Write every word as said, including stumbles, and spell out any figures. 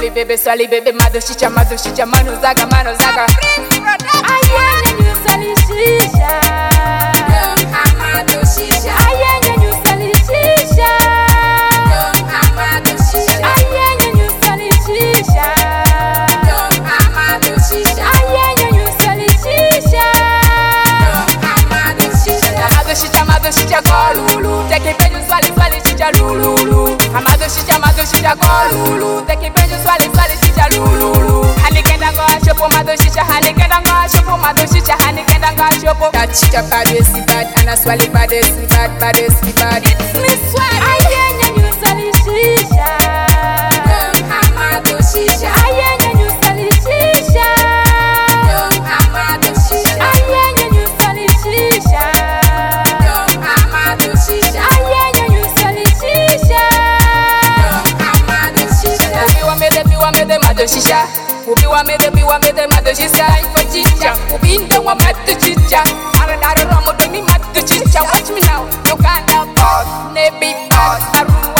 swali bebe swali bebe mado shisha mado shisha mano zaga mano zaga ayenya nyu swali shisha amado shisha ayenya nyu swali shisha amado shisha ayenya nyu swali shisha amado shisha ayenya nyu swali shisha amado shisha amado shisha amado shisha golulu take penyu swali swali shisha lululu amado shisha amado shisha golulu take penyu swali swali shisha lululu hanikenda ngo shopo amado shisha hanikenda ngo shopo amado shisha hanikenda ngo shopo that shisha bad is bad ana swali bad is bad bad is bad it's me swali ayenya nyu swali shisha amado shisha ayenya nyu swali shisha amado shisha ayenya nyu swali shisha amado shisha ayenya nyu swali shisha amado shisha ubiwa mede biwa mede mado shisha ubiwa mede biwa mede mado shisha ifa chicha ubinde wa mado shisha ara dara romo demi mado shisha watch me now no kind of boss ne big boss